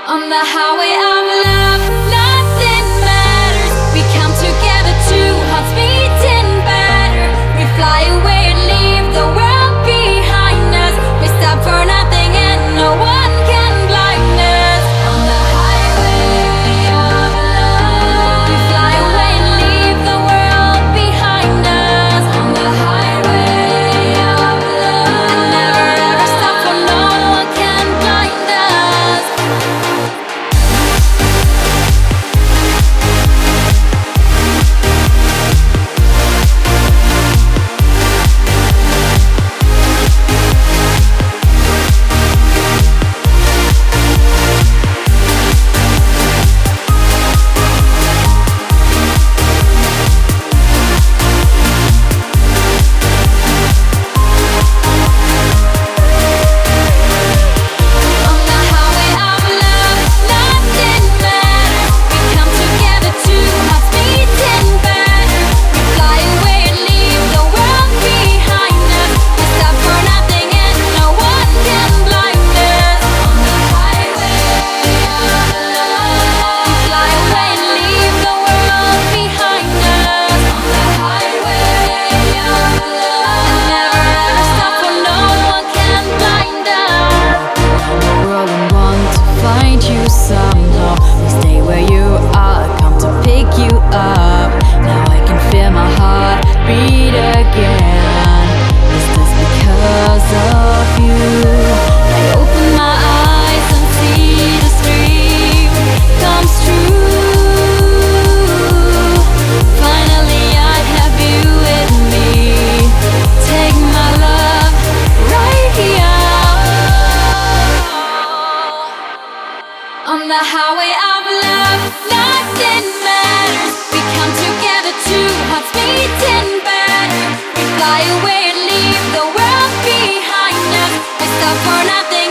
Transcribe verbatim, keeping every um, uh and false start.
On the highway of love, nothing matters. We come together, two hearts beating better. We fly away and leave the world behind us. We stop for nothing and no one can blind us. On the highway of love, we fly away and leave the world behind us. On the highway of love, and never ever stop, for no one can blind us. On the highway of love, nothing matters. We come together, two hearts beating better. We fly away and leave the world behind us. We stop for nothing and no one can blind us. On the highway of love, we fly away and leave the world behind us. On the highway of love, and never ever stop, for no one can blind us. World and want to find you somehow. We stay where you are, come to pick you up. Now I can feel my heart beat again. Is this because of you? I open my eyes and see this dream comes true. Finally I have you with me. Take my love right here. On the highway of love, nothing matters. We come together, two hearts beating better. We fly away and leave the world behind us. We stop for nothing